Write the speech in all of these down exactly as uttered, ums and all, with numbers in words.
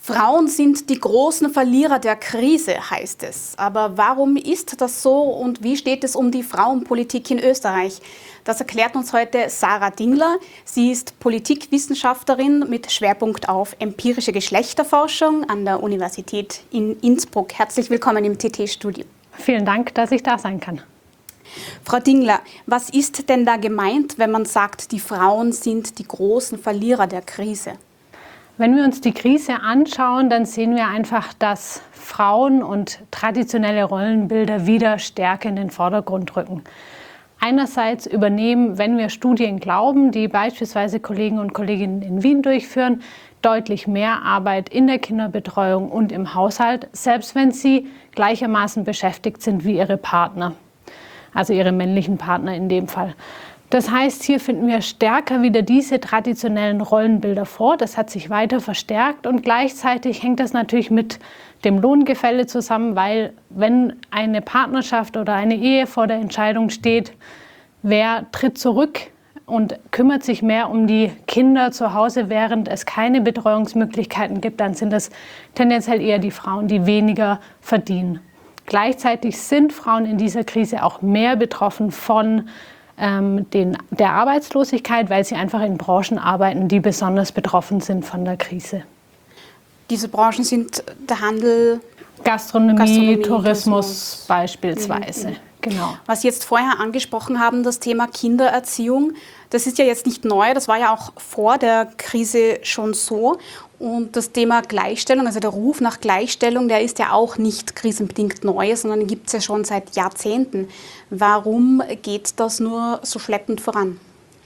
Frauen sind die großen Verlierer der Krise, heißt es. Aber warum ist das so und wie steht es um die Frauenpolitik in Österreich? Das erklärt uns heute Sarah Dingler. Sie ist Politikwissenschaftlerin mit Schwerpunkt auf empirische Geschlechterforschung an der Universität in Innsbruck. Herzlich willkommen im T T-Studio. Vielen Dank, dass ich da sein kann. Frau Dingler, was ist denn da gemeint, wenn man sagt, die Frauen sind die großen Verlierer der Krise? Wenn wir uns die Krise anschauen, dann sehen wir einfach, dass Frauen und traditionelle Rollenbilder wieder stärker in den Vordergrund rücken. Einerseits übernehmen, wenn wir Studien glauben, die beispielsweise Kollegen und Kolleginnen in Wien durchführen, deutlich mehr Arbeit in der Kinderbetreuung und im Haushalt, selbst wenn sie gleichermaßen beschäftigt sind wie ihre Partner, also ihre männlichen Partner in dem Fall. Das heißt, hier finden wir stärker wieder diese traditionellen Rollenbilder vor. Das hat sich weiter verstärkt und gleichzeitig hängt das natürlich mit dem Lohngefälle zusammen, weil wenn eine Partnerschaft oder eine Ehe vor der Entscheidung steht, wer tritt zurück und kümmert sich mehr um die Kinder zu Hause, während es keine Betreuungsmöglichkeiten gibt, dann sind es tendenziell eher die Frauen, die weniger verdienen. Gleichzeitig sind Frauen in dieser Krise auch mehr betroffen von ähm, den, der Arbeitslosigkeit, weil sie einfach in Branchen arbeiten, die besonders betroffen sind von der Krise. Diese Branchen sind der Handel, Gastronomie, Gastronomie Tourismus, Tourismus beispielsweise. Mhm. Genau. Was Sie jetzt vorher angesprochen haben, das Thema Kindererziehung, das ist ja jetzt nicht neu, das war ja auch vor der Krise schon so. Und das Thema Gleichstellung, also der Ruf nach Gleichstellung, der ist ja auch nicht krisenbedingt neu, sondern den gibt es ja schon seit Jahrzehnten. Warum geht das nur so schleppend voran?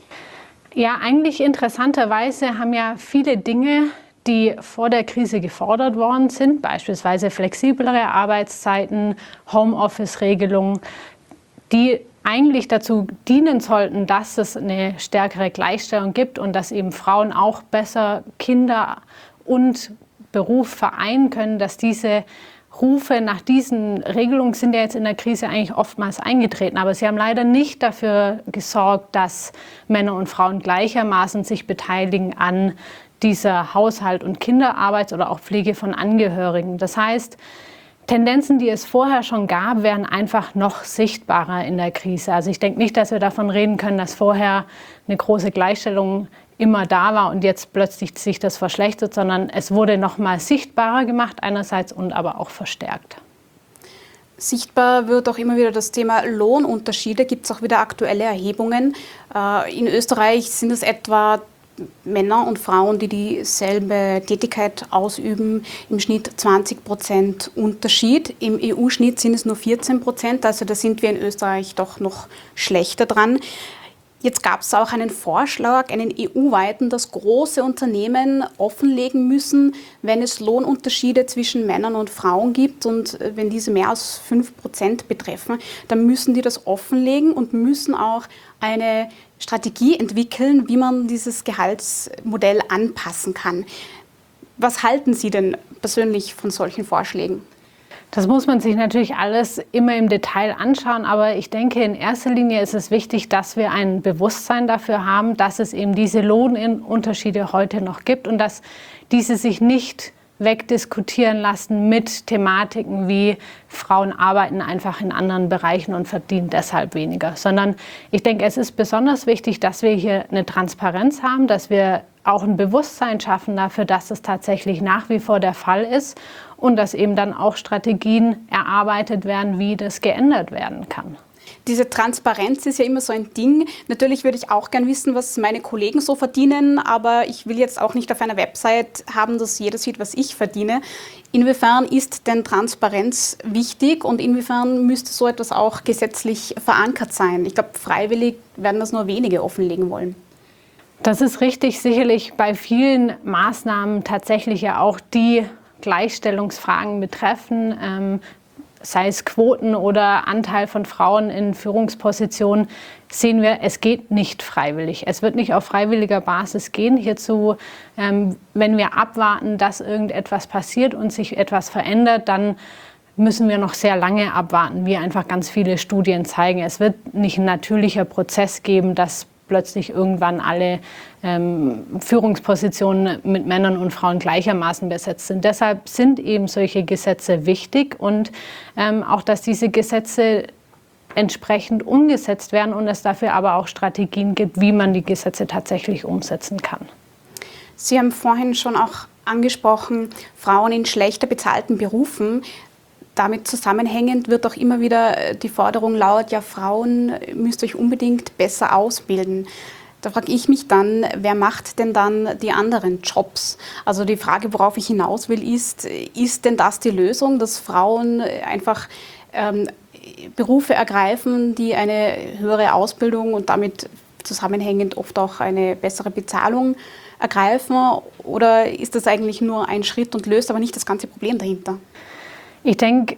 Ja, eigentlich interessanterweise haben ja viele Dinge, die vor der Krise gefordert worden sind, beispielsweise flexiblere Arbeitszeiten, Homeoffice-Regelungen, die eigentlich dazu dienen sollten, dass es eine stärkere Gleichstellung gibt und dass eben Frauen auch besser Kinder und Beruf vereinen können, dass diese Rufe nach diesen Regelungen sind ja jetzt in der Krise eigentlich oftmals eingetreten, aber sie haben leider nicht dafür gesorgt, dass Männer und Frauen gleichermaßen sich beteiligen an dieser Haushalt- und Kinderarbeit oder auch Pflege von Angehörigen. Das heißt, Tendenzen, die es vorher schon gab, werden einfach noch sichtbarer in der Krise. Also ich denke nicht, dass wir davon reden können, dass vorher eine große Gleichstellung immer da war und jetzt plötzlich sich das verschlechtert, sondern es wurde noch mal sichtbarer gemacht einerseits und aber auch verstärkt. Sichtbar wird auch immer wieder das Thema Lohnunterschiede. Gibt es auch wieder aktuelle Erhebungen. In Österreich sind es etwa Männer und Frauen, die dieselbe Tätigkeit ausüben, im Schnitt zwanzig Prozent Unterschied. Im E U-Schnitt sind es nur vierzehn Prozent, also da sind wir in Österreich doch noch schlechter dran. Jetzt gab es auch einen Vorschlag, einen E U-weiten, dass große Unternehmen offenlegen müssen, wenn es Lohnunterschiede zwischen Männern und Frauen gibt und wenn diese mehr als fünf Prozent betreffen, dann müssen die das offenlegen und müssen auch eine Strategie entwickeln, wie man dieses Gehaltsmodell anpassen kann. Was halten Sie denn persönlich von solchen Vorschlägen? Das muss man sich natürlich alles immer im Detail anschauen, aber ich denke, in erster Linie ist es wichtig, dass wir ein Bewusstsein dafür haben, dass es eben diese Lohnunterschiede heute noch gibt und dass diese sich nicht wegdiskutieren lassen mit Thematiken wie Frauen arbeiten einfach in anderen Bereichen und verdienen deshalb weniger, sondern ich denke, es ist besonders wichtig, dass wir hier eine Transparenz haben, dass wir auch ein Bewusstsein schaffen dafür, dass es tatsächlich nach wie vor der Fall ist und dass eben dann auch Strategien erarbeitet werden, wie das geändert werden kann. Diese Transparenz ist ja immer so ein Ding. Natürlich würde ich auch gern wissen, was meine Kollegen so verdienen, aber ich will jetzt auch nicht auf einer Website haben, dass jeder sieht, was ich verdiene. Inwiefern ist denn Transparenz wichtig und inwiefern müsste so etwas auch gesetzlich verankert sein? Ich glaube, freiwillig werden das nur wenige offenlegen wollen. Das ist richtig, sicherlich bei vielen Maßnahmen tatsächlich ja auch die Gleichstellungsfragen betreffen, ähm, sei es Quoten oder Anteil von Frauen in Führungspositionen, sehen wir, es geht nicht freiwillig. Es wird nicht auf freiwilliger Basis gehen. Hierzu, ähm, wenn wir abwarten, dass irgendetwas passiert und sich etwas verändert, dann müssen wir noch sehr lange abwarten, wie einfach ganz viele Studien zeigen. Es wird nicht ein natürlicher Prozess geben, dass plötzlich irgendwann alle ähm, Führungspositionen mit Männern und Frauen gleichermaßen besetzt sind. Deshalb sind eben solche Gesetze wichtig und ähm, auch, dass diese Gesetze entsprechend umgesetzt werden und es dafür aber auch Strategien gibt, wie man die Gesetze tatsächlich umsetzen kann. Sie haben vorhin schon auch angesprochen, Frauen in schlechter bezahlten Berufen. Damit zusammenhängend wird auch immer wieder die Forderung laut, ja, Frauen müsst euch unbedingt besser ausbilden. Da frage ich mich dann, wer macht denn dann die anderen Jobs? Also die Frage, worauf ich hinaus will, ist, ist denn das die Lösung, dass Frauen einfach ähm, Berufe ergreifen, die eine höhere Ausbildung und damit zusammenhängend oft auch eine bessere Bezahlung ergreifen? Oder ist das eigentlich nur ein Schritt und löst aber nicht das ganze Problem dahinter? Ich denke,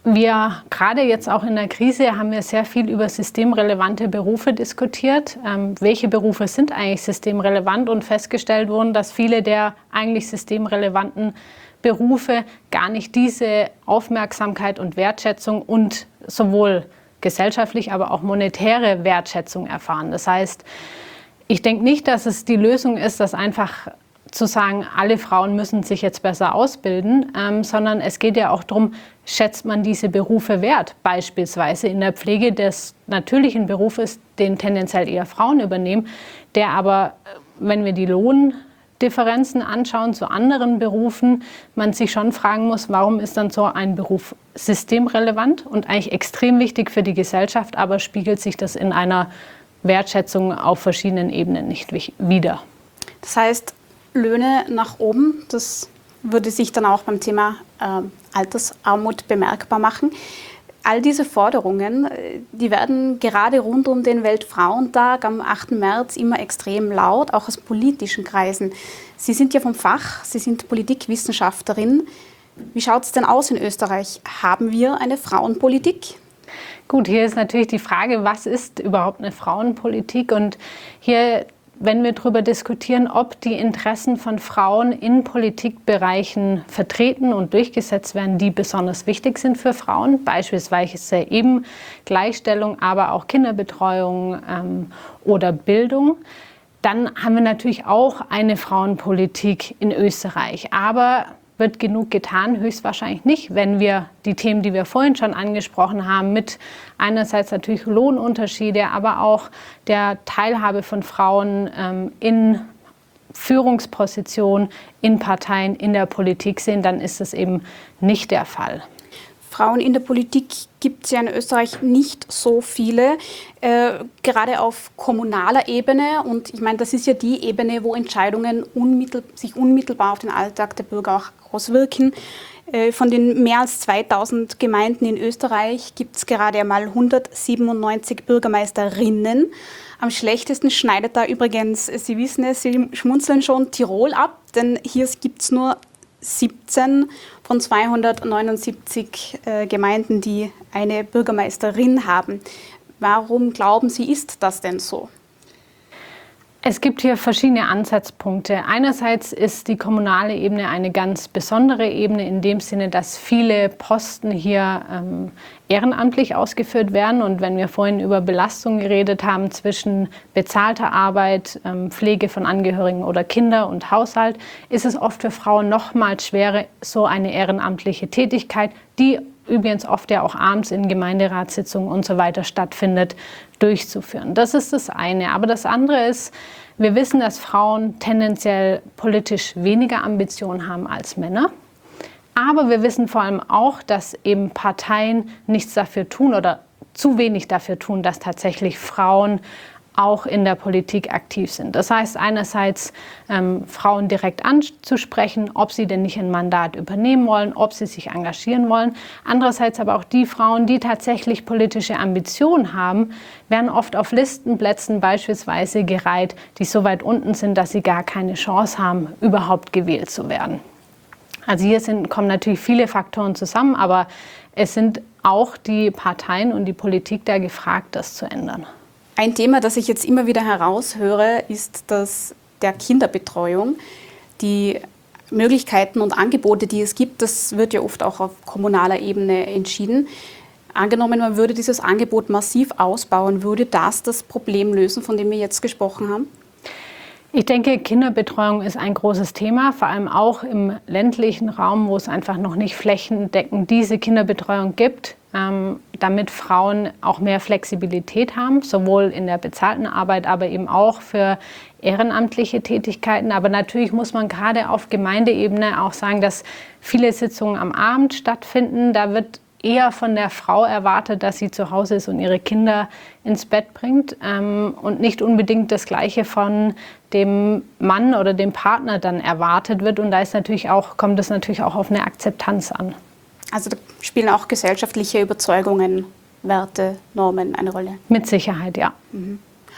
wir gerade jetzt auch in der Krise haben wir sehr viel über systemrelevante Berufe diskutiert. Ähm, welche Berufe sind eigentlich systemrelevant und festgestellt wurden, dass viele der eigentlich systemrelevanten Berufe gar nicht diese Aufmerksamkeit und Wertschätzung und sowohl gesellschaftlich, aber auch monetäre Wertschätzung erfahren. Das heißt, ich denke nicht, dass es die Lösung ist, dass einfach zu sagen, alle Frauen müssen sich jetzt besser ausbilden, ähm, sondern es geht ja auch darum, schätzt man diese Berufe wert? Beispielsweise in der Pflege, des natürlichen Beruf ist, den tendenziell eher Frauen übernehmen, der aber, wenn wir die Lohndifferenzen anschauen zu anderen Berufen, man sich schon fragen muss, warum ist dann so ein Beruf systemrelevant und eigentlich extrem wichtig für die Gesellschaft, aber spiegelt sich das in einer Wertschätzung auf verschiedenen Ebenen nicht wider. Das heißt, Löhne nach oben, das würde sich dann auch beim Thema äh, Altersarmut bemerkbar machen. All diese Forderungen, die werden gerade rund um den Weltfrauentag am achten März immer extrem laut, auch aus politischen Kreisen. Sie sind ja vom Fach, Sie sind Politikwissenschaftlerin. Wie schaut es denn aus in Österreich? Haben wir eine Frauenpolitik? Gut, hier ist natürlich die Frage, was ist überhaupt eine Frauenpolitik? Und hier, wenn wir darüber diskutieren, ob die Interessen von Frauen in Politikbereichen vertreten und durchgesetzt werden, die besonders wichtig sind für Frauen, beispielsweise eben Gleichstellung, aber auch Kinderbetreuung ähm, oder Bildung, dann haben wir natürlich auch eine Frauenpolitik in Österreich. Aber wird genug getan? Höchstwahrscheinlich nicht, wenn wir die Themen, die wir vorhin schon angesprochen haben, mit einerseits natürlich Lohnunterschiede, aber auch der Teilhabe von Frauen ähm, in Führungspositionen, in Parteien, in der Politik sehen, dann ist das eben nicht der Fall. Frauen in der Politik gibt es ja in Österreich nicht so viele, äh, gerade auf kommunaler Ebene. Und ich meine, das ist ja die Ebene, wo Entscheidungen unmittel, sich unmittelbar auf den Alltag der Bürger auch auswirken. Äh, von den mehr als zweitausend Gemeinden in Österreich gibt es gerade einmal hundertsiebenundneunzig Bürgermeisterinnen. Am schlechtesten schneidet da übrigens, Sie wissen es, Sie schmunzeln schon, Tirol ab, denn hier gibt es nur siebzehn von zweihundertneunundsiebzig äh, Gemeinden, die eine Bürgermeisterin haben. Warum glauben Sie, ist das denn so? Es gibt hier verschiedene Ansatzpunkte. Einerseits ist die kommunale Ebene eine ganz besondere Ebene in dem Sinne, dass viele Posten hier ähm, ehrenamtlich ausgeführt werden. Und wenn wir vorhin über Belastung geredet haben zwischen bezahlter Arbeit, ähm, Pflege von Angehörigen oder Kinder und Haushalt, ist es oft für Frauen nochmals schwerer, so eine ehrenamtliche Tätigkeit, die übrigens oft ja auch abends in Gemeinderatssitzungen und so weiter stattfindet, durchzuführen. Das ist das eine. Aber das andere ist, wir wissen, dass Frauen tendenziell politisch weniger Ambitionen haben als Männer. Aber wir wissen vor allem auch, dass eben Parteien nichts dafür tun oder zu wenig dafür tun, dass tatsächlich Frauen auch in der Politik aktiv sind. Das heißt einerseits ähm, Frauen direkt anzusprechen, ob sie denn nicht ein Mandat übernehmen wollen, ob sie sich engagieren wollen. Andererseits aber auch die Frauen, die tatsächlich politische Ambitionen haben, werden oft auf Listenplätzen beispielsweise gereiht, die so weit unten sind, dass sie gar keine Chance haben, überhaupt gewählt zu werden. Also hier sind, kommen natürlich viele Faktoren zusammen, aber es sind auch die Parteien und die Politik da gefragt, das zu ändern. Ein Thema, das ich jetzt immer wieder heraushöre, ist das der Kinderbetreuung. Die Möglichkeiten und Angebote, die es gibt, das wird ja oft auch auf kommunaler Ebene entschieden. Angenommen, man würde dieses Angebot massiv ausbauen, würde das das Problem lösen, von dem wir jetzt gesprochen haben? Ich denke, Kinderbetreuung ist ein großes Thema, vor allem auch im ländlichen Raum, wo es einfach noch nicht flächendeckend diese Kinderbetreuung gibt, ähm, damit Frauen auch mehr Flexibilität haben, sowohl in der bezahlten Arbeit, aber eben auch für ehrenamtliche Tätigkeiten. Aber natürlich muss man gerade auf Gemeindeebene auch sagen, dass viele Sitzungen am Abend stattfinden. Da wird eher von der Frau erwartet, dass sie zu Hause ist und ihre Kinder ins Bett bringt ähm, und nicht unbedingt das Gleiche von dem Mann oder dem Partner dann erwartet wird. Und da ist natürlich auch, kommt es natürlich auch auf eine Akzeptanz an. Also da spielen auch gesellschaftliche Überzeugungen, Werte, Normen eine Rolle? Mit Sicherheit, ja. Mhm.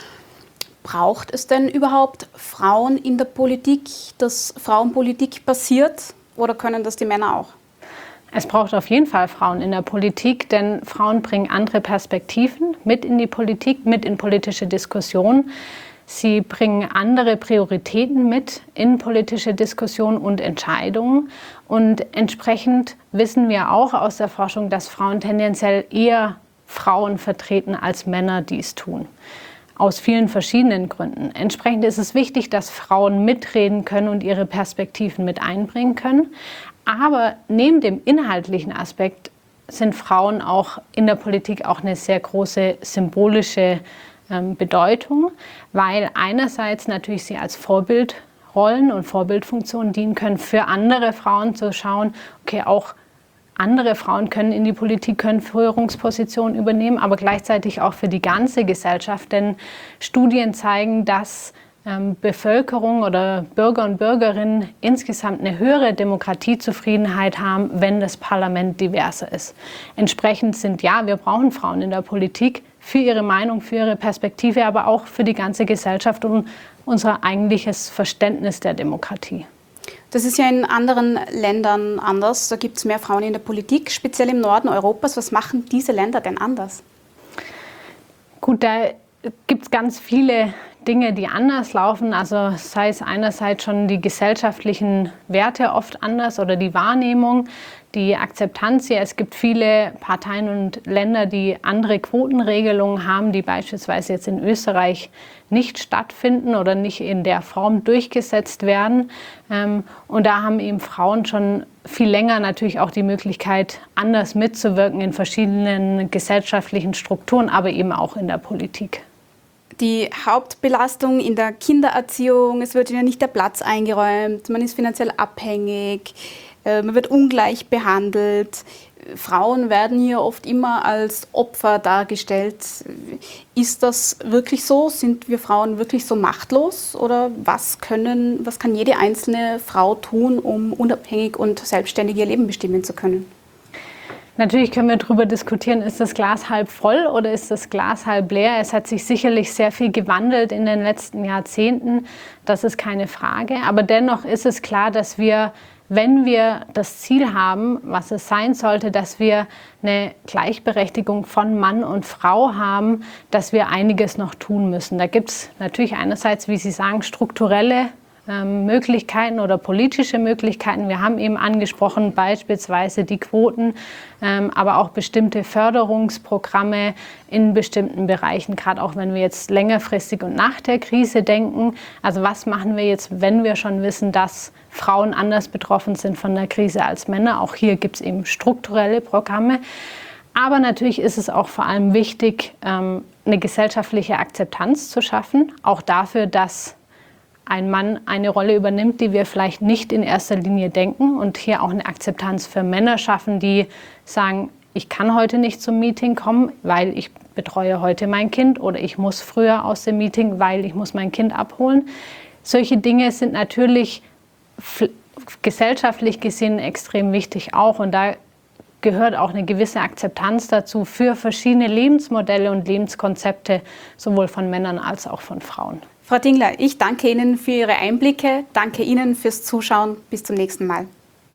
Braucht es denn überhaupt Frauen in der Politik, dass Frauenpolitik passiert, oder können das die Männer auch? Es braucht auf jeden Fall Frauen in der Politik, denn Frauen bringen andere Perspektiven mit in die Politik, mit in politische Diskussionen. Sie bringen andere Prioritäten mit in politische Diskussionen und Entscheidungen. Und entsprechend wissen wir auch aus der Forschung, dass Frauen tendenziell eher Frauen vertreten als Männer dies tun. Aus vielen verschiedenen Gründen. Entsprechend ist es wichtig, dass Frauen mitreden können und ihre Perspektiven mit einbringen können. Aber neben dem inhaltlichen Aspekt sind Frauen auch in der Politik auch eine sehr große symbolische ähm, Bedeutung, weil einerseits natürlich sie als Vorbildrollen und Vorbildfunktionen dienen können, für andere Frauen zu schauen, okay, auch andere Frauen können in die Politik, können Führungspositionen übernehmen, aber gleichzeitig auch für die ganze Gesellschaft, denn Studien zeigen, dass Ähm, Bevölkerung oder Bürger und Bürgerinnen insgesamt eine höhere Demokratiezufriedenheit haben, wenn das Parlament diverser ist. Entsprechend sind, ja, wir brauchen Frauen in der Politik für ihre Meinung, für ihre Perspektive, aber auch für die ganze Gesellschaft und unser eigentliches Verständnis der Demokratie. Das ist ja in anderen Ländern anders. Da gibt es mehr Frauen in der Politik, speziell im Norden Europas. Was machen diese Länder denn anders? Gut, da gibt es ganz viele Dinge, die anders laufen, also sei es einerseits schon die gesellschaftlichen Werte oft anders oder die Wahrnehmung, die Akzeptanz hier. Es gibt viele Parteien und Länder, die andere Quotenregelungen haben, die beispielsweise jetzt in Österreich nicht stattfinden oder nicht in der Form durchgesetzt werden. Und da haben eben Frauen schon viel länger natürlich auch die Möglichkeit, anders mitzuwirken in verschiedenen gesellschaftlichen Strukturen, aber eben auch in der Politik. Die Hauptbelastung in der Kindererziehung, es wird ihnen nicht der Platz eingeräumt, man ist finanziell abhängig, man wird ungleich behandelt. Frauen werden hier oft immer als Opfer dargestellt. Ist das wirklich so? Sind wir Frauen wirklich so machtlos? Oder was können, was kann jede einzelne Frau tun, um unabhängig und selbstständig ihr Leben bestimmen zu können? Natürlich können wir darüber diskutieren, ist das Glas halb voll oder ist das Glas halb leer? Es hat sich sicherlich sehr viel gewandelt in den letzten Jahrzehnten, das ist keine Frage. Aber dennoch ist es klar, dass wir, wenn wir das Ziel haben, was es sein sollte, dass wir eine Gleichberechtigung von Mann und Frau haben, dass wir einiges noch tun müssen. Da gibt es natürlich einerseits, wie Sie sagen, strukturelle Möglichkeiten oder politische Möglichkeiten. Wir haben eben angesprochen, beispielsweise die Quoten, ähm, aber auch bestimmte Förderungsprogramme in bestimmten Bereichen, gerade auch wenn wir jetzt längerfristig und nach der Krise denken. Also was machen wir jetzt, wenn wir schon wissen, dass Frauen anders betroffen sind von der Krise als Männer? Auch hier gibt es eben strukturelle Programme. Aber natürlich ist es auch vor allem wichtig, ähm, eine gesellschaftliche Akzeptanz zu schaffen, auch dafür, dass ein Mann eine Rolle übernimmt, die wir vielleicht nicht in erster Linie denken und hier auch eine Akzeptanz für Männer schaffen, die sagen, ich kann heute nicht zum Meeting kommen, weil ich betreue heute mein Kind oder ich muss früher aus dem Meeting, weil ich muss mein Kind abholen. Solche Dinge sind natürlich gesellschaftlich gesehen extrem wichtig auch und da gehört auch eine gewisse Akzeptanz dazu für verschiedene Lebensmodelle und Lebenskonzepte, sowohl von Männern als auch von Frauen. Frau Dingler, ich danke Ihnen für Ihre Einblicke, danke Ihnen fürs Zuschauen. Bis zum nächsten Mal.